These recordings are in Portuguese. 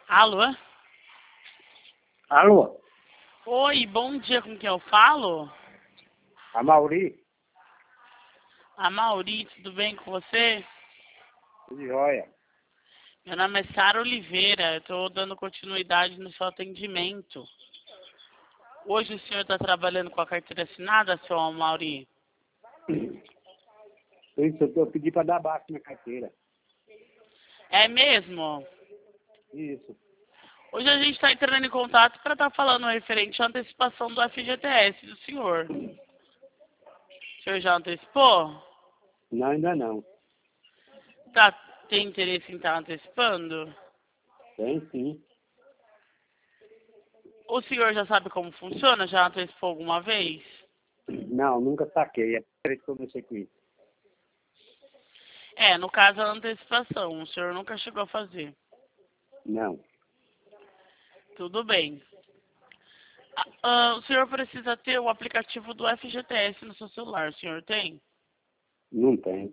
Alô? Alô? Oi, bom dia, com quem eu falo? A Mauri? A Mauri, tudo bem com você? Tudo jóia. Meu nome é Sara Oliveira, eu estou dando continuidade no seu atendimento. Hoje o senhor está trabalhando com a carteira assinada, seu Mauri? Isso, eu pedi para dar baixa na carteira. É mesmo? Isso. Hoje a gente está entrando em contato para estar falando referente à antecipação do FGTS do senhor. O senhor já antecipou? Não, ainda não. Tem interesse em estar antecipando? Tem sim. O senhor já sabe como funciona? Já antecipou alguma vez? Não, nunca saquei. É por isso que eu mexi com isso. No caso a antecipação, o senhor nunca chegou a fazer. Não. Tudo bem. O senhor precisa ter o aplicativo do FGTS no seu celular, o senhor tem? Não tem.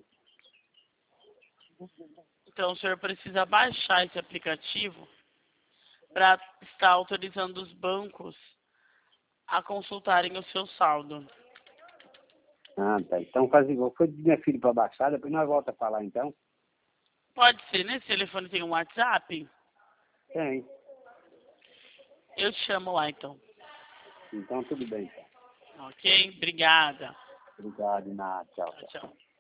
Então o senhor precisa baixar esse aplicativo para estar autorizando os bancos a consultarem o seu saldo. Ah, tá. Então faz igual. Foi de minha filha para baixar, depois nós volta a falar então. Pode ser, nesse telefone tem um WhatsApp? Tem. Eu te chamo lá então. Então tudo bem, então. Ok? Obrigada. Obrigado, nada. Tchau, Tchau, tchau. tchau.